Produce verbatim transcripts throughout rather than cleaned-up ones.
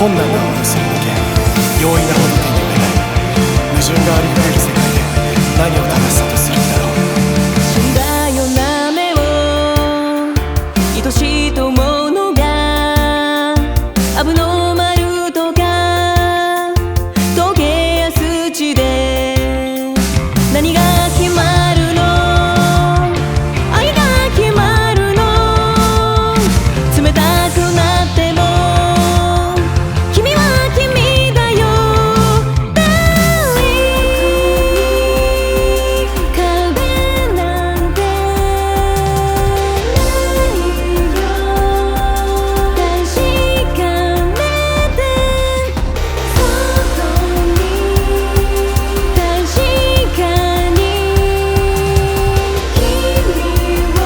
困難な思いをするだけ容易なほど手に負えない矛盾がありふれる世界で何を正しさとするんだろう。 だよな目を愛しいと思うのがアブノーマルとか時計や数値で何が決まるの愛が決まるの冷たくなっても君は君だよ壁なんてないよ確かめて外に確かに君を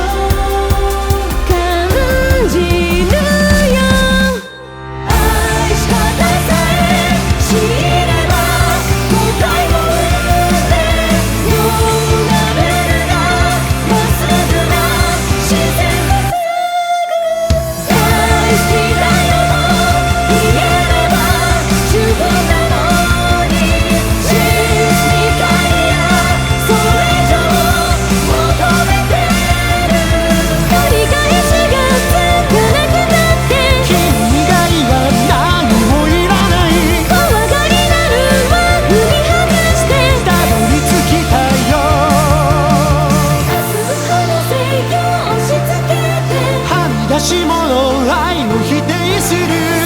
感じるよ愛し方さえ知れば答えを得てよなめるがまっすぐな自然が大好きだよと言えれば十分なのに真理解やそれ以上求めてる繰り返しがつかなくなって君以外は何もいらない怖がりなるは踏み外してたどり着きたいよ。 明日この制御を押し付けてはみ出し物愛を否定する